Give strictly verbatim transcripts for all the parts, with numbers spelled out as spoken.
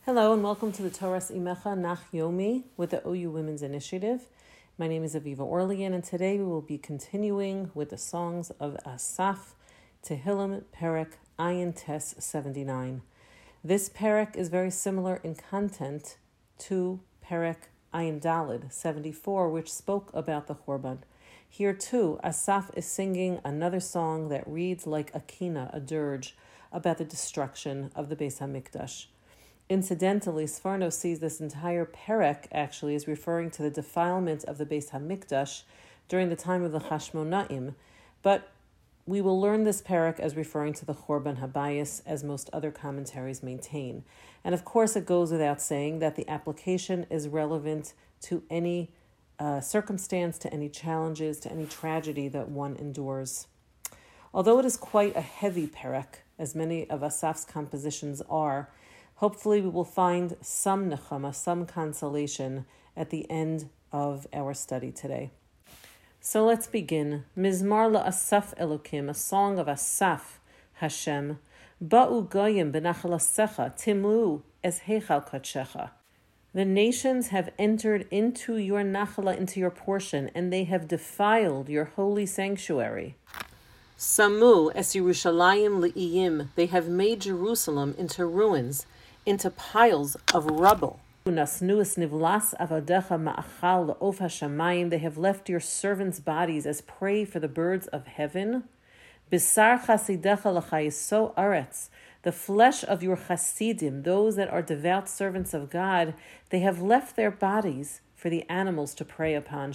Hello and welcome to the Toras Imecha Nach Yomi with the O U Women's Initiative. My name is Aviva Orlean and today we will be continuing with the songs of Asaf, Tehillim, Perek, Ayin Tes seventy-nine. This Perek is very similar in content to Perek Ayin Dalid seventy-four, which spoke about the Chorban. Here too, Asaf is singing another song that reads like a kina, a dirge, about the destruction of the Beis HaMikdash. Incidentally, Sforno sees this entire perek actually as referring to the defilement of the Beis HaMikdash during the time of the Hashmonaim, but we will learn this perek as referring to the Chorban Habayis, as most other commentaries maintain. And of course, it goes without saying that the application is relevant to any uh, circumstance, to any challenges, to any tragedy that one endures. Although it is quite a heavy perek, as many of Asaf's compositions are, hopefully we will find some nechama, some consolation at the end of our study today. So let's begin. Mizmar la'asaf Elokim, a song of Asaf, Hashem. Ba'u goyim b'nachalasecha, timlu es heichal kadshecha. The nations have entered into your nachala, into your portion, and they have defiled your holy sanctuary. Samu es Yerushalayim li'iyim, they have made Jerusalem into ruins, into piles of rubble. They have left your servants' bodies as prey for the birds of heaven. The flesh of your chasidim, those that are devout servants of God, they have left their bodies for the animals to prey upon.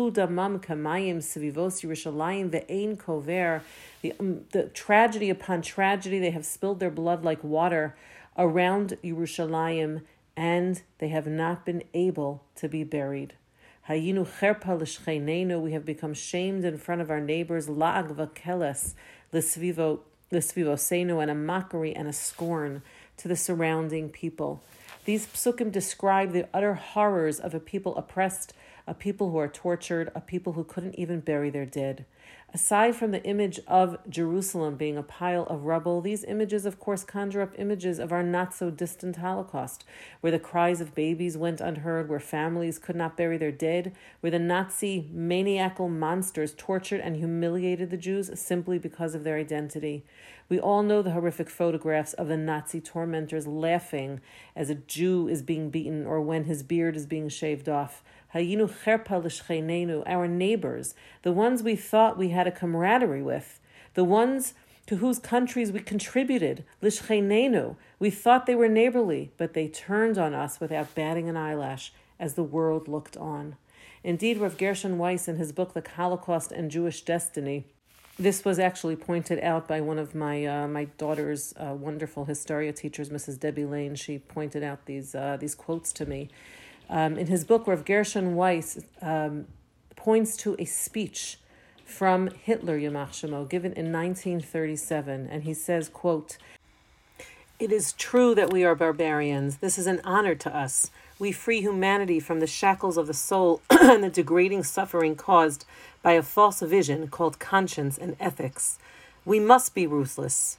The, um, the tragedy upon tragedy, they have spilled their blood like water around Yerushalayim, and they have not been able to be buried. Hayinu cherpa l'shcheinenu, we have become shamed in front of our neighbors, la'ag v'keles l'svivo l'svivosenu, and a mockery and a scorn to the surrounding people. These psukim describe the utter horrors of a people oppressed, a people who are tortured, a people who couldn't even bury their dead. Aside from the image of Jerusalem being a pile of rubble, these images, of course, conjure up images of our not-so-distant Holocaust, where the cries of babies went unheard, where families could not bury their dead, where the Nazi maniacal monsters tortured and humiliated the Jews simply because of their identity. We all know the horrific photographs of the Nazi tormentors laughing as a Jew is being beaten or when his beard is being shaved off. Hayinu cherpa l'shcheinenu, our neighbors, the ones we thought we had a camaraderie with, the ones to whose countries we contributed, l'shcheinenu, we thought they were neighborly, but they turned on us without batting an eyelash as the world looked on. Indeed, Rav Gershon Weiss, in his book, The Holocaust and Jewish Destiny, this was actually pointed out by one of my uh, my daughter's uh, wonderful Historia teachers, Missus Debbie Lane. She pointed out these uh, these quotes to me. Um, in his book, Rav Gershon Weiss um, points to a speech from Hitler, Yamach Shemo, given in nineteen thirty-seven, and he says, quote, "It is true that we are barbarians. This is an honor to us. We free humanity from the shackles of the soul and the degrading suffering caused by a false vision called conscience and ethics. We must be ruthless.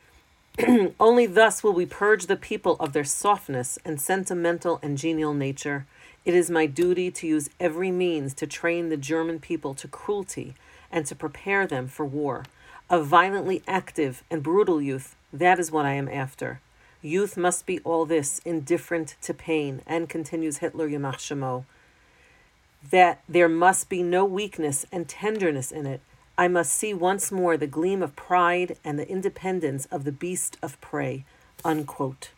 Only thus will we purge the people of their softness and sentimental and genial nature. It is my duty to use every means to train the German people to cruelty and to prepare them for war. A violently active and brutal youth, that is what I am after. Youth must be all this, indifferent to pain," and continues Hitler, Yamach Shemo, "that there must be no weakness and tenderness in it. I must see once more the gleam of pride and the independence of the beast of prey," unquote.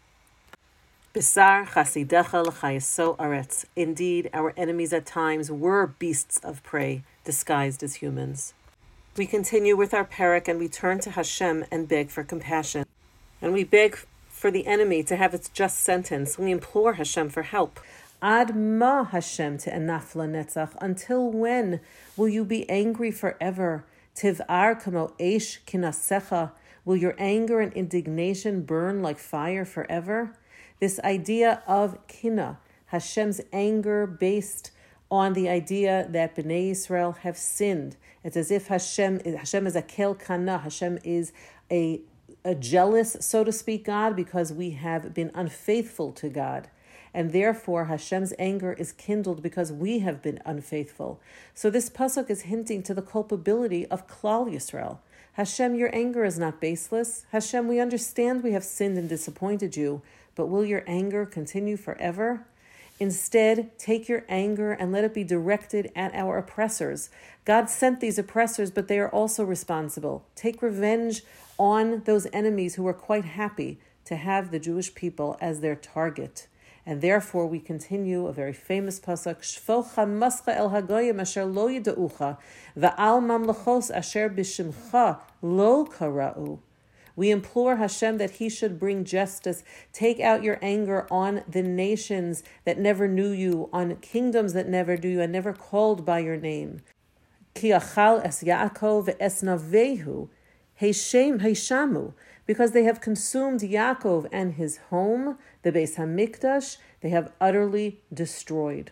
Bisar chasidecha l'chayeso aretz. Indeed, our enemies at times were beasts of prey, disguised as humans. We continue with our perek and we turn to Hashem and beg for compassion. And we beg for the enemy to have its just sentence. We implore Hashem for help. Ad ma Hashem te'enaf lanetzach. Until when will you be angry forever? Tiv'ar kamo eish kinasecha. Will your anger and indignation burn like fire forever? This idea of kina, Hashem's anger based on the idea that Bnei Yisrael have sinned. It's as if Hashem, Hashem is a kel kana. Hashem is a a jealous, so to speak, God, because we have been unfaithful to God. And therefore Hashem's anger is kindled because we have been unfaithful. So this pasuk is hinting to the culpability of Klal Yisrael. Hashem, your anger is not baseless. Hashem, we understand we have sinned and disappointed you, but will your anger continue forever? Instead, take your anger and let it be directed at our oppressors. God sent these oppressors, but they are also responsible. Take revenge on those enemies who are quite happy to have the Jewish people as their target. And therefore we continue a very famous pasuk, Shfocha mascha el hagoyim asher lo yida'ucha, va'al mamlechos asher b'shimcha lo kara'u. We implore Hashem that he should bring justice. Take out your anger on the nations that never knew you, on kingdoms that never knew you and never called by your name. Ki achal es Yaakov es navehu, heishem heishamu. Because they have consumed Yaakov and his home, the Beis Hamikdash, they have utterly destroyed.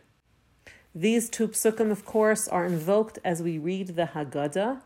These two psukim, of course, are invoked as we read the Haggadah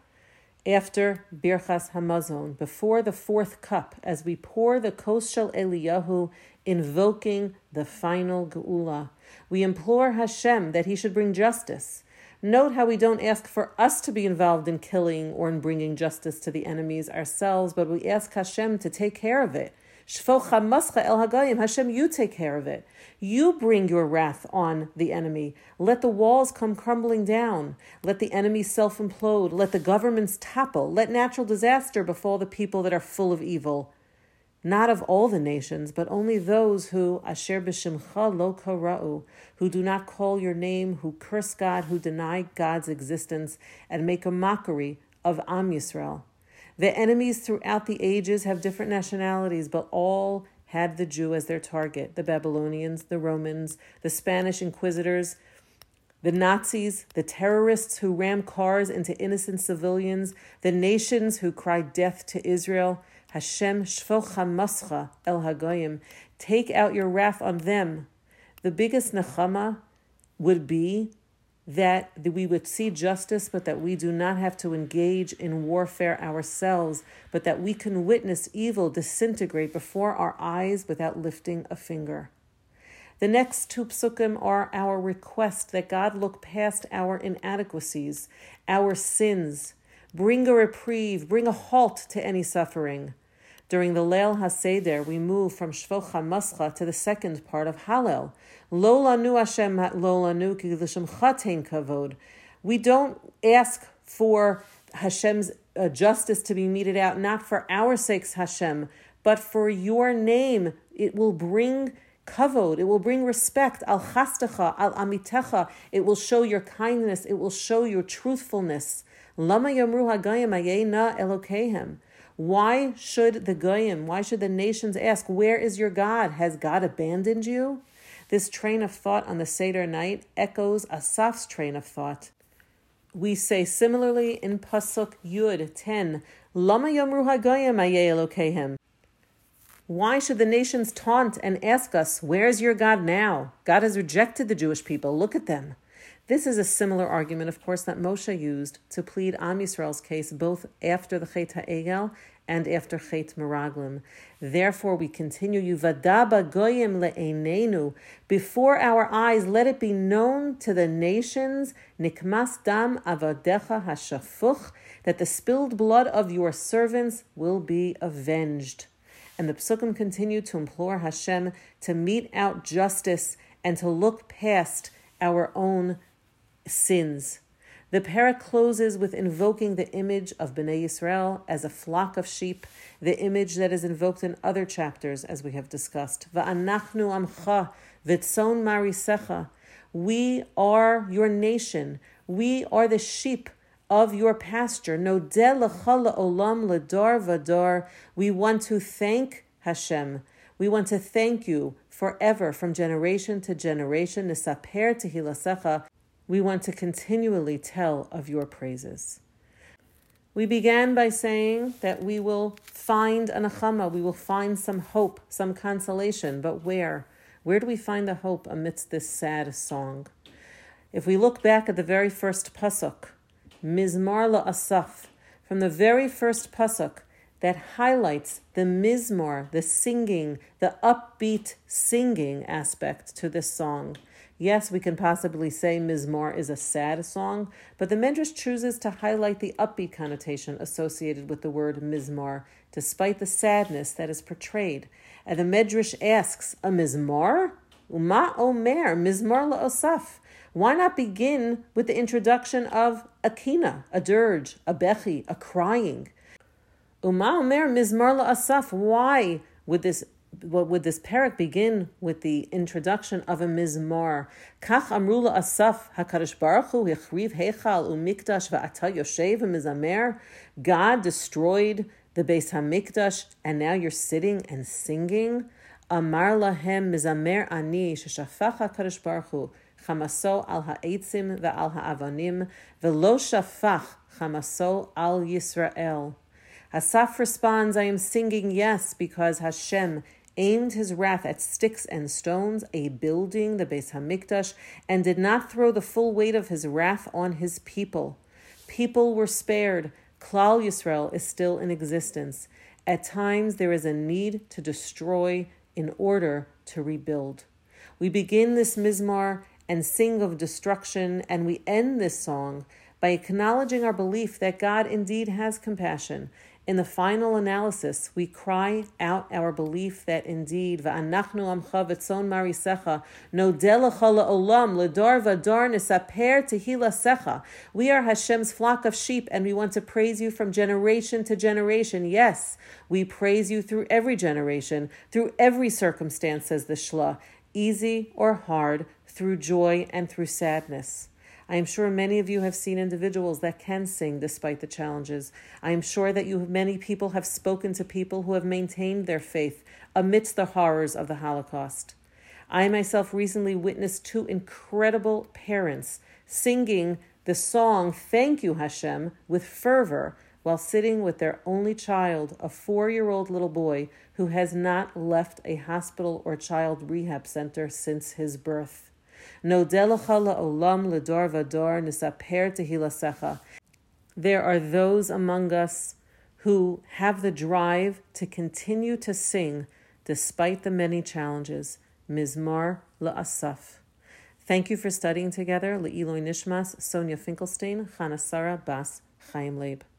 after Birchas Hamazon, before the fourth cup, as we pour the Kos Shel Eliyahu, invoking the final Geula. We implore Hashem that he should bring justice. Note how we don't ask for us to be involved in killing or in bringing justice to the enemies ourselves, but we ask Hashem to take care of it. Shfocha mascha el hagayim, Hashem, you take care of it. You bring your wrath on the enemy. Let the walls come crumbling down. Let the enemy self-implode. Let the governments topple. Let natural disaster befall the people that are full of evil. Not of all the nations, but only those who, asher b'shimcha lo kara'u, who do not call your name, who curse God, who deny God's existence, and make a mockery of Am Yisrael. The enemies throughout the ages have different nationalities, but all had the Jew as their target. The Babylonians, the Romans, the Spanish inquisitors, the Nazis, the terrorists who rammed cars into innocent civilians, the nations who cried death to Israel. Hashem shfocha mascha el hagoyim, take out your wrath on them. The biggest nechama would be that we would see justice, but that we do not have to engage in warfare ourselves, but that we can witness evil disintegrate before our eyes without lifting a finger. The next two psukim are our request that God look past our inadequacies, our sins, bring a reprieve, bring a halt to any suffering. During the Leil HaSeder, we move from Shvocha Mascha to the second part of Hallel. Lo lanu Hashem lo lanu ki l'shemcha tein kavod. We don't ask for Hashem's uh, justice to be meted out, not for our sakes, Hashem, but for your name. It will bring kavod. It will bring respect. Al chastecha, al amitecha. It will show your kindness. It will show your truthfulness. Lama yamru hagayim ayena elokehem. Why should the goyim, why should the nations ask, where is your God? Has God abandoned you? This train of thought on the Seder night echoes Asaf's train of thought. We say similarly in Pasuk Yud ten, Lama yamru hagayim ayeh elokehem. Why should the nations taunt and ask us, where's your God now? God has rejected the Jewish people. Look at them. This is a similar argument, of course, that Moshe used to plead Am Yisrael's case both after the Chet HaEgel and after Chet Meraglim. Therefore, we continue, Yuvada b'goyim le'einenu, before our eyes, let it be known to the nations, Nikmas dam avadecha hashafuch, that the spilled blood of your servants will be avenged. And the Psukim continue to implore Hashem to mete out justice and to look past our own sins. The parak closes with invoking the image of Bnei Yisrael as a flock of sheep, the image that is invoked in other chapters, as we have discussed. Va'anachnu amcha v'tzon marisecha. We are your nation. We are the sheep of your pasture. Nodeh lecha le'olam ledar vadar. We want to thank Hashem. We want to thank you forever, from generation to generation. Nisaper tehilasecha. We want to continually tell of your praises. We began by saying that we will find a nechama, we will find some hope, some consolation, but where? Where do we find the hope amidst this sad song? If we look back at the very first pasuk, Mizmar LaAsaf, from the very first pasuk that highlights the mizmor, the singing, the upbeat singing aspect to this song. Yes, we can possibly say mizmor is a sad song, but the Medrash chooses to highlight the upbeat connotation associated with the word mizmor, despite the sadness that is portrayed. And the Medrash asks, a mizmor? Uma omer, mizmor la'osaf. Why not begin with the introduction of a kina, a dirge, a bechi, a crying? Uma omer, mizmor la'osaf. Why would this What would this parak begin with the introduction of a mizmor? Kach amru la'asaf hakadosh baruch hu hichriv heichal u'mikdash va'ata yoshev mizamer. God destroyed the Beis Hamikdash, and now you're sitting and singing. Amar lahem mizamer ani sheshafach hakadosh baruch hu chamaso al ha'etzim ve'al ha'avanim ve'lo shafach chamaso al Yisrael. Asaf responds, I am singing, yes, because Hashem aimed his wrath at sticks and stones, a building, the Beis Hamikdash, and did not throw the full weight of his wrath on his people. People were spared. Klal Yisrael is still in existence. At times, there is a need to destroy in order to rebuild. We begin this mizmor and sing of destruction, and we end this song by acknowledging our belief that God indeed has compassion. In the final analysis, we cry out our belief that indeed, Va'anachnu amcha v'tzon marisecha, nodeh lecha la'olam, l'dor v'dor nisaper tehilasecha. We are Hashem's flock of sheep, and we want to praise you from generation to generation. Yes, we praise you through every generation, through every circumstance, says the Shla, easy or hard, through joy and through sadness. I am sure many of you have seen individuals that can sing despite the challenges. I am sure that you, many people have spoken to people who have maintained their faith amidst the horrors of the Holocaust. I myself recently witnessed two incredible parents singing the song Thank You Hashem with fervor while sitting with their only child, a four-year-old little boy who has not left a hospital or child rehab center since his birth. Nodeh lecha la'olam l'dor v'dor nisaper tehilasecha. There are those among us who have the drive to continue to sing despite the many challenges. Mizmor la'asaf. Thank you for studying together. Le'iloi nishmas, Sonia Finkelstein, Chana Sarah Bas Chaim Leib.